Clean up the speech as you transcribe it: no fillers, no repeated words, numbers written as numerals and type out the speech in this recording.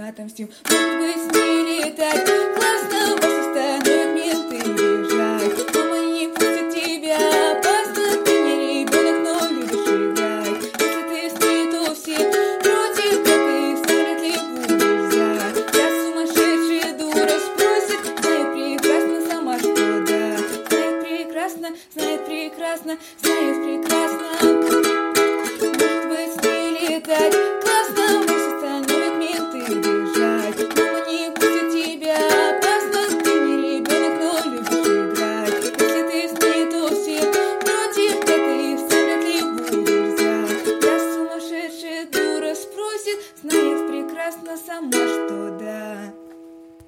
отомстим. Может быть, с ней летать классно, вас остановят менты бежать. Мама не пустит тебя, опасно, ты не ребенок, но любишь играть. Если ты с ней, то все против, да ты вряд ли будешь за. Я сумасшедшая дура спросит, знает прекрасно сама, что да. Знает прекрасно, знает прекрасно, знает прекрасно. Может быть, с ней летать